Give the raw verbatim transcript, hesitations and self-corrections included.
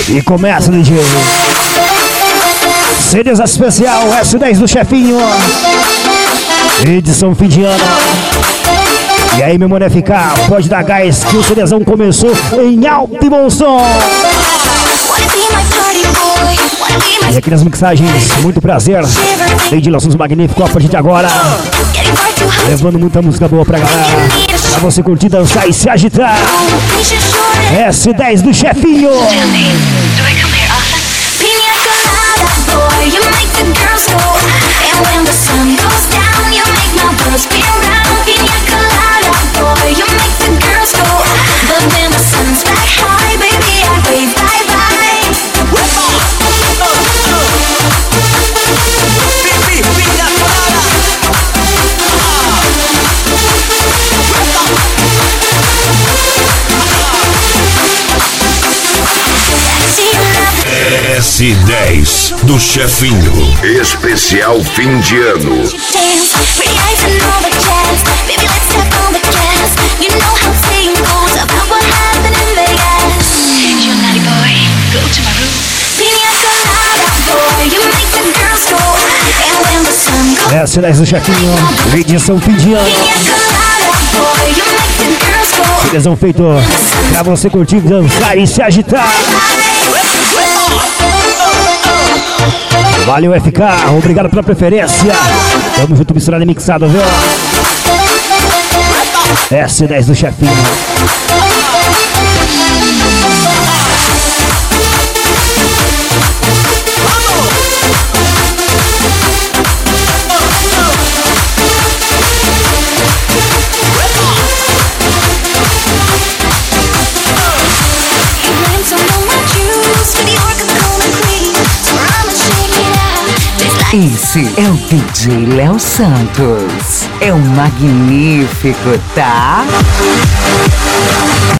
E começa, D J. C Ds especial S dez do Chefinho. Edição fim de ano. E aí, meu mano, F K, pode dar gás que o CDzão começou em alto e bom som. E aqui nas mixagens, muito prazer. Desde Laços Magníficos, a partir de agora, levando muita música boa pra galera, pra você curtir, dançar e se agitar. S dez do Chefinho. S dez do Chefinho. Especial fim de ano. S dez do Chefinho, edição fim de ano. CDzão feito pra você curtir, dançar e se agitar. Valeu, F K, obrigado pela preferência. Tamo junto, misturado e mixado, viu? S dez do Chefinho. Esse é o D J Léo Santos. É um magnífico, tá?